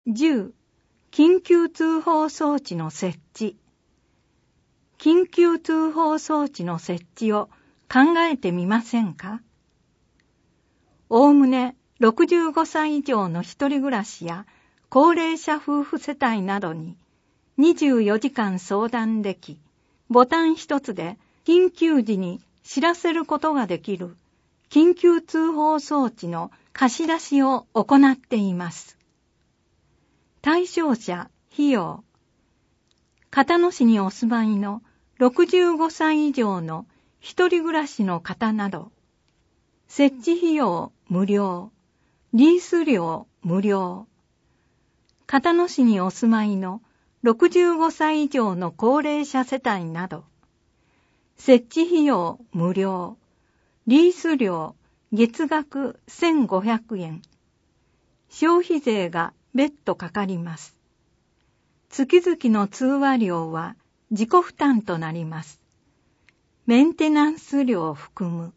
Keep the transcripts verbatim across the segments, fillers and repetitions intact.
じゅう、緊急通報装置の設置。緊急通報装置の設置を考えてみませんか？おおむねろくじゅうごさい以上の一人暮らしや高齢者夫婦世帯などににじゅうよじかん相談でき、ボタン一つで緊急時に知らせることができる緊急通報装置の貸し出しを行っています。対象者、費用。片野市にお住まいのろくじゅうごさい以上の一人暮らしの方など、設置費用無料、リース料無料。片野市にお住まいのろくじゅうごさい以上の高齢者世帯など、設置費用無料、リース料月額せんごひゃくえん。消費税が別途かかります。月々の通話料は自己負担となります。メンテナンス料を含む。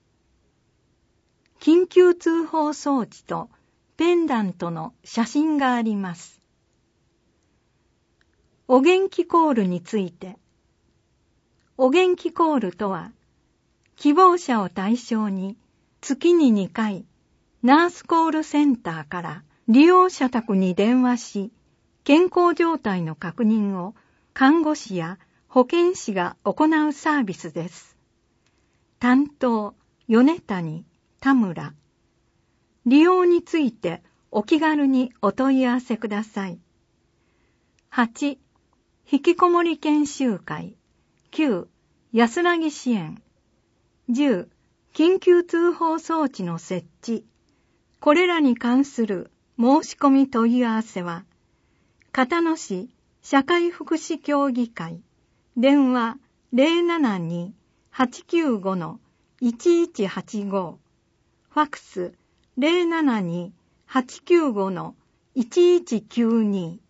緊急通報装置とペンダントの写真があります。お元気コールについて。お元気コールとは、希望者を対象に月ににかい、ナースコールセンターから利用者宅に電話し、健康状態の確認を看護師や保健師が行うサービスです。担当、米谷、田村。利用についてお気軽にお問い合わせください。はち、引きこもり研修会。きゅう、安らぎ支援。じゅう、緊急通報装置の設置。これらに関する申し込み問い合わせは、片野市社会福祉協議会、電話 ゼロななに はちきゅうご いちいちはちご、ファクス ゼロななに はちきゅうご いちいちきゅうに